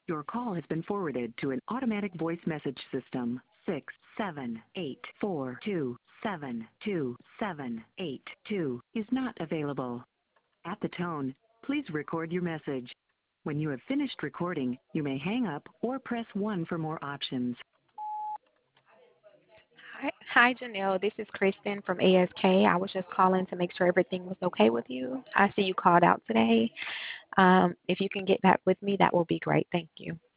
Your call has been forwarded to an automatic voice message system. 678-427-2782 is not available. At the tone, please record your message. When you have finished recording, you may hang up or press 1 for more options. Hi, Janelle. This is Kristen from ASK. I was just calling to make sure everything was okay with you. I see you called out today. If you can get back with me, that will be great. Thank you.